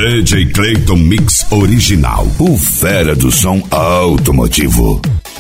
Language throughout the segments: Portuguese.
DJ Clayton Mix Original, o fera do som automotivo.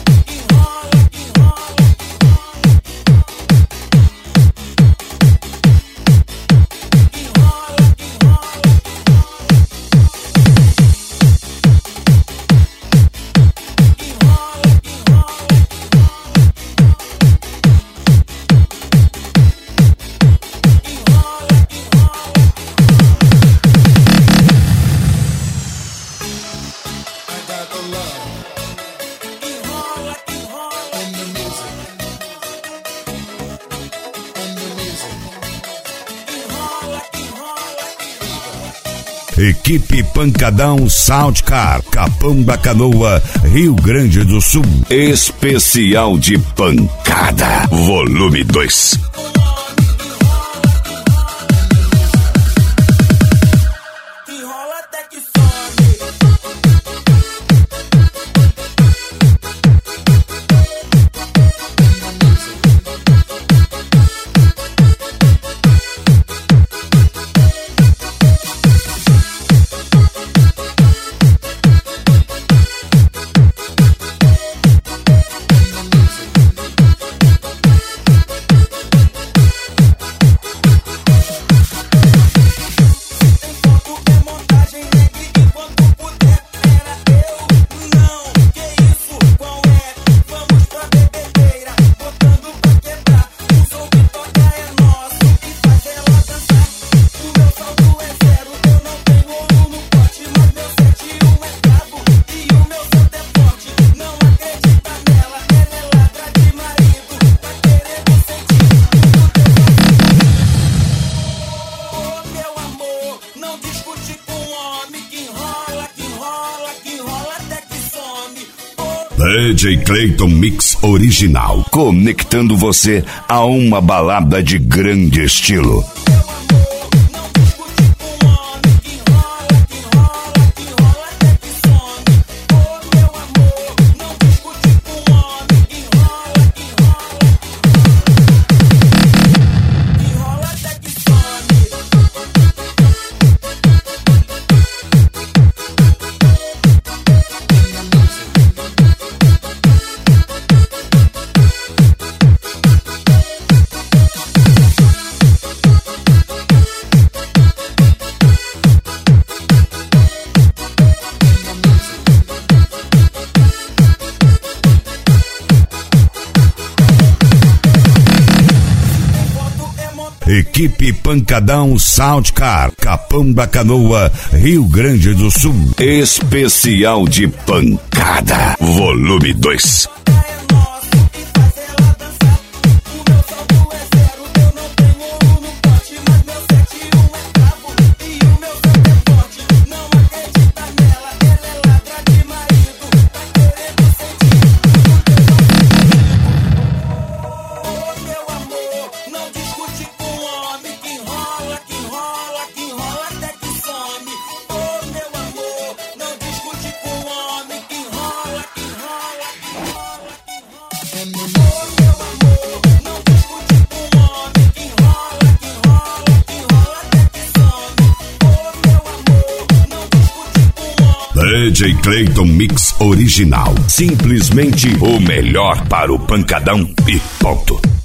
Equipe Pancadão Soundcar, Capão da Canoa, Rio Grande do Sul. Especial de pancada, volume 2. DJ Clayton Mix Original, conectando você a uma balada de grande estilo. Equipe Pancadão Soundcar, Capão da Canoa, Rio Grande do Sul. Especial de pancada, volume 2. DJ Clayton Mix Original, simplesmente o melhor para o pancadão e ponto.